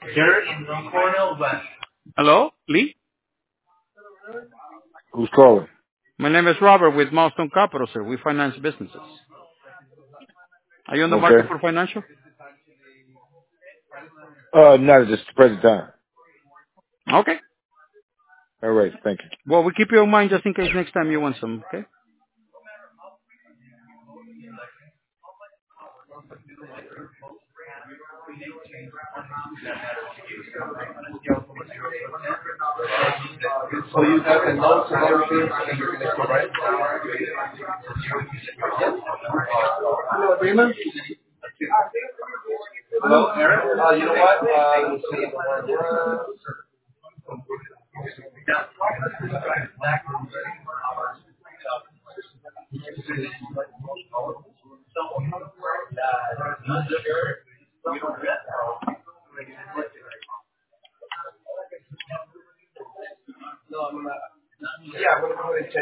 Here in Cornell West. Hello, Lee? Who's calling? My name is Robert with Milestone Capital, sir. We finance businesses. Are you on the market Okay. for financial? Not at this present time. Okay. All right. Thank you. Well, we keep you in mind just in case next time you want some, okay? So you have the notes and everything, and you're going to go right? Hello, agreement? Hello, Eric? You know what? Let's see. No, I'm not. Yeah, I'm going to go ahead and check.